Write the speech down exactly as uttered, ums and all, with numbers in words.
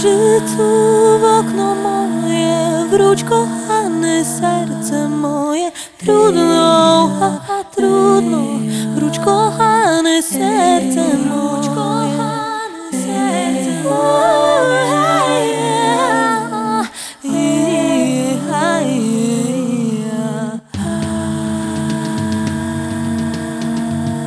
księżycu w okno moje, wróć kochany, serce moje. Trudno, a, a trudno, wróć kochany, serce moje.